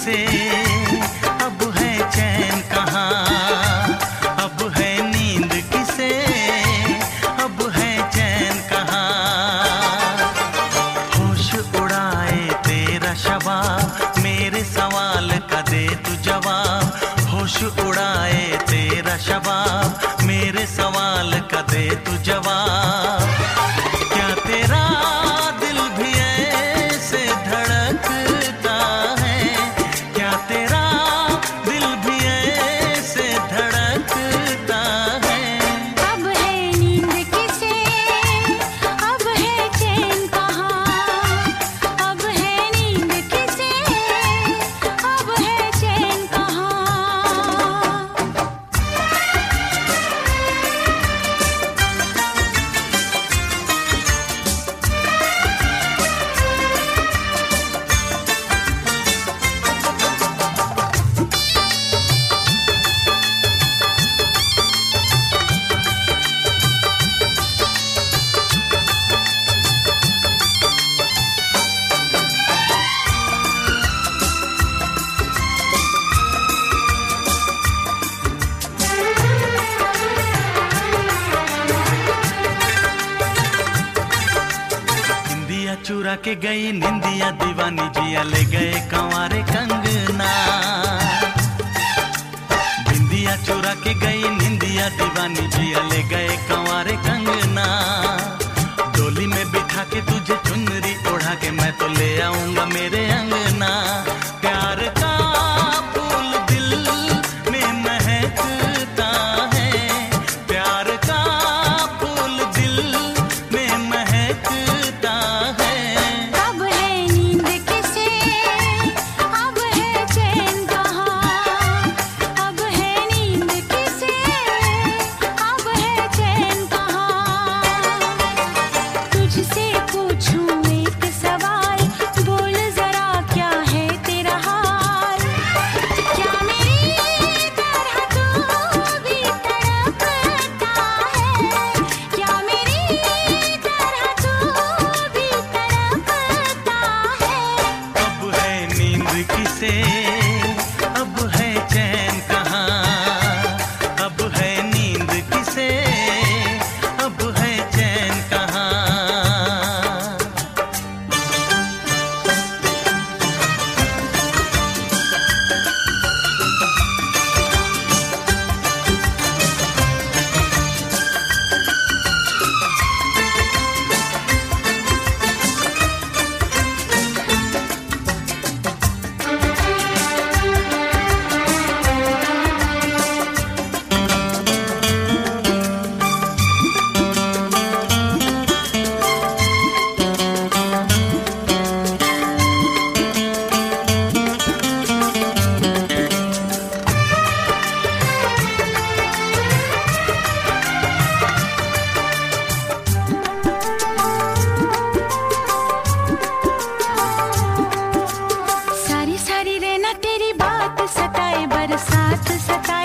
किसे, अब है चैन कहाँ, अब है नींद किसे, अब है चैन कहाँ। होश उड़ाए तेरा शबाब, मेरे सवाल का दे तू जवाब। होश उड़ाए तेरा शबाब, मेरे सवाल का दे तू जवाब। क्या तेरा दिल भी ऐसे धड़कता है, क्या तेरा दिल भी ऐसे धड़कता है। अब है नींद किसे, अब है चैन कहाँ, अब है नींद किसे, अब है चैन कहाँ। चुरा के गई निंदिया दीवानी, जिया ले गए कंवारे कंगना। बिंदिया चुरा के गई निंदिया दीवानी, जिया ले गए कंवारे कंगना। डोली में बिठा के तुझे चुनरी ओढ़ा के मैं तो ले आऊंगा मेरे अंगना। प्यार का फूल दिल में महकता है, प्यार का फूल दिल में महकता है। अब है नींद किसे, अब है चैन कहाँ, अब है नींद किसे, अब है चैन कहाँ। तुझसे पूछूं एक सवाल, बोल जरा क्या है तेरा हाल। क्या मेरी तरह तू भी तड़पता है, क्या मेरी तरह तू भी तड़पता है। अब है नींद किसे, अब है चैन कहाँ, अब है नींद किसे, अब है चैन कहाँ। सारी सारी रहना तेरी बात सताए, बरसात सताए।